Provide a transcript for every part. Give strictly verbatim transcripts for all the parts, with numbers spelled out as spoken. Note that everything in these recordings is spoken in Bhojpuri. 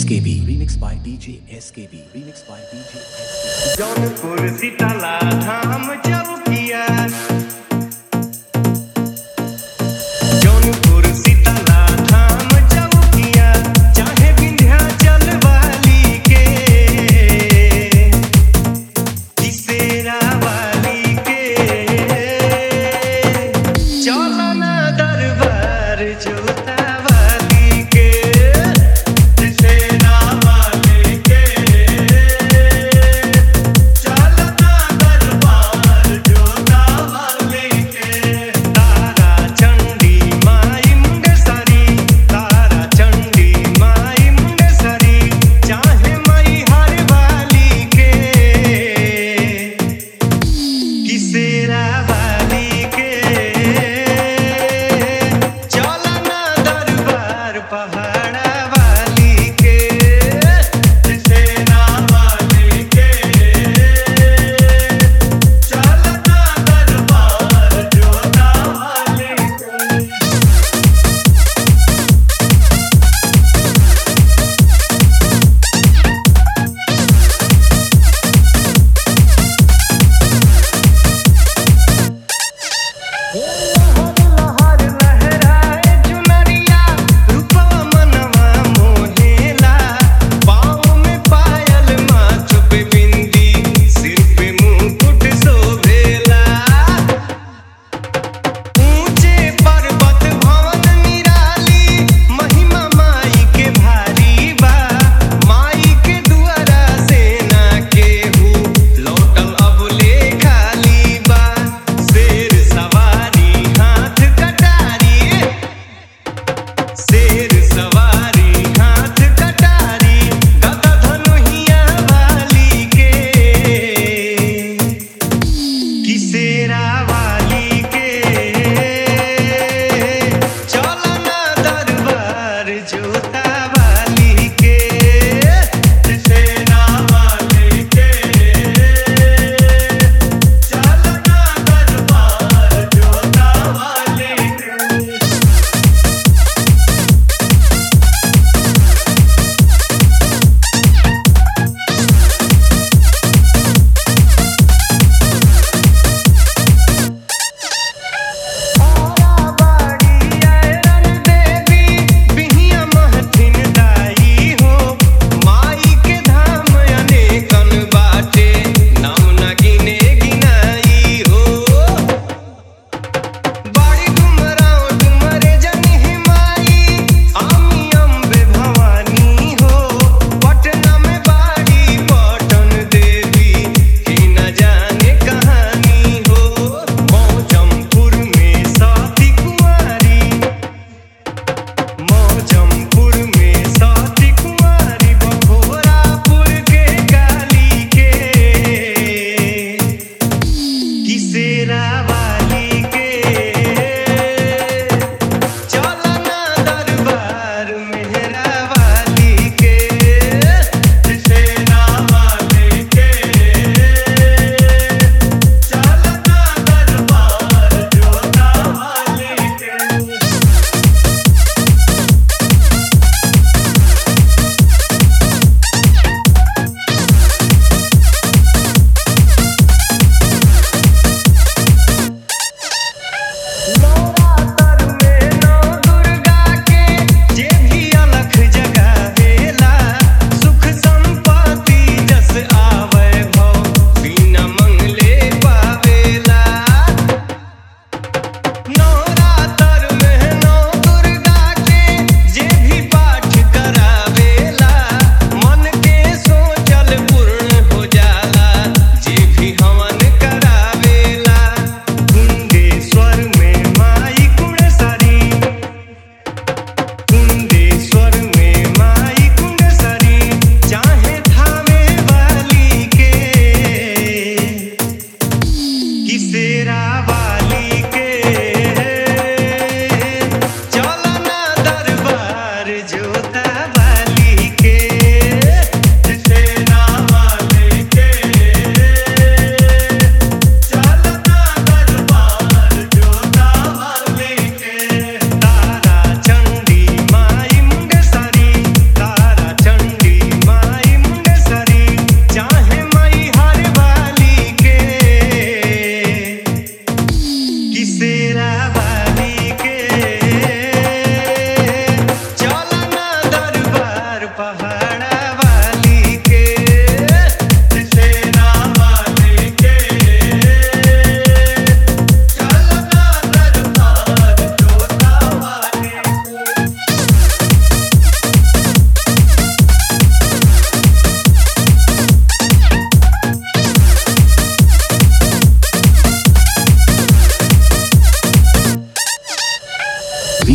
K B. Remix by D J S K B. Remix by D J S K B. Jaunpur सीताला धाम चौकिया जौनपुर सीताला धाम चौकिया चाहे विंध्याचल वाली के किसेरा वाली के चौलना दरबार जोता वाली के किसेरा वाली के चलना दरबार जोता वाली के तारा चंडी माई मुंडेसरी तारा चंडी माई मुंडेसरी चाहे मई हर वाली के किसेरा वाली के चलना दरबार पहाड़ा वाली के किसेरा वाली के चलना दरबार जोता वाली के लहर लहराए चुनरिया रूपवा मनवा मोहेला पाँव में पायल माथ पे बिंदी सिर पे मुकुट शोभेला ऊंचे पर्वत भवन निराली महिमा माई के भारी बा माई के दुआरा सेना केहू लौटल अबले खाली बा शेर सवारी हाथ कटारी शेर सवारी हाथ कटारी गदा धनुहिया वाली के किसेरा वाली के चलना दरबार जोता वाली के किसेरा वाली के चलना दरबार जोता वाली के बाड़ी आयरन देवी बिहिया महथिन दाई हो माई के धाम अनेकन बाटे नाम न गिने गिनाई हो बाड़ी डुमराव डुमरे जनी माई आमी अम्बे भवानी हो पटना में बाड़ी पटन देवी की न जाने कहानी हो मौजमपुर में साती कुंवारी मौजमपुर में साती कुंवारी बखोरापुर के काली के किसेरा वाली के चलना दरबार मेहरा वाली के किसेरा वाली के चलना दरबार जोता वाली के नवरात्र में नौ दुर्गा के जे भी अलख जगावेला सुख संपत्ति जस आवे भव बिना मंगले पावेला नवरात्र में नौ दुर्गा के जे भी पाठ करावेला मन के सोचल पूर्ण हो जाला जे भी हवन करावेला कुंडेश्वर में माई कुंडेसरी कुंडेश्वर में माई कुंडेसरी चाहे थावे वाली के किसेरा वाली के चलना दरबार जोता वाली के किसेरा वाली के चलना दरबार जोता वाली के तारा चंडी माई मुंडेसरी तारा Chandi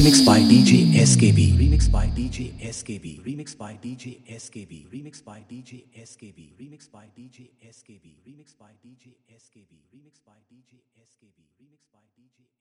Remixed by D J S K B. Remixed by D J S K B. Remixed by D J S K B. Remixed by D J S K B. Remixed by D J S K B. Remixed by D J S K B. Remixed by D J S K B. Remixed by D J